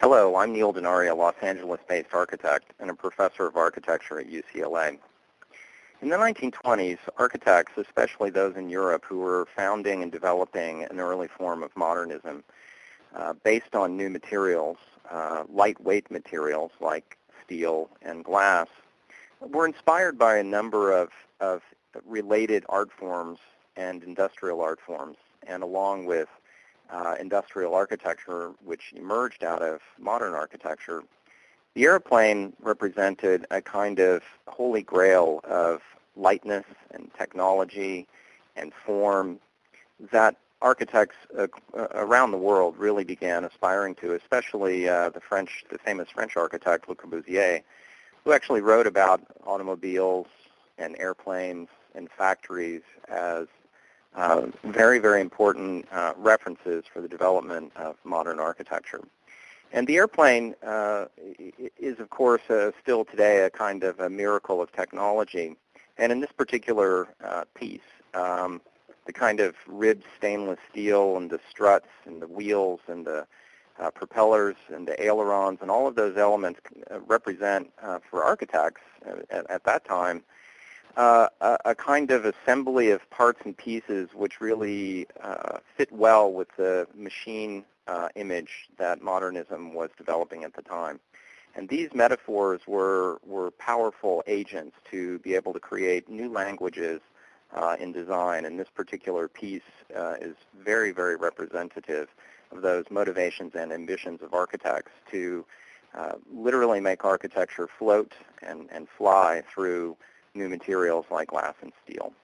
Hello, I'm Neil Denari, a Los Angeles-based architect and a professor of architecture at UCLA. In the 1920s, architects, especially those in Europe who were founding and developing an early form of modernism based on new materials, lightweight materials like steel and glass, were inspired by a number of related art forms and industrial art forms, and along with industrial architecture, which emerged out of modern architecture, the airplane represented a kind of holy grail of lightness and technology and form that architects around the world really began aspiring to, especially the famous French architect Le Corbusier, who actually wrote about automobiles and airplanes and factories as very, very important references for the development of modern architecture. And the airplane is, of course, still today a kind of a miracle of technology. And in this particular piece, the kind of ribbed stainless steel and the struts and the wheels and the propellers and the ailerons and all of those elements represent, for architects at that time, a kind of assembly of parts and pieces which really fit well with the machine image that modernism was developing at the time. And these metaphors were powerful agents to be able to create new languages in design. And this particular piece is very, very representative of those motivations and ambitions of architects to literally make architecture float and fly through new materials like glass and steel.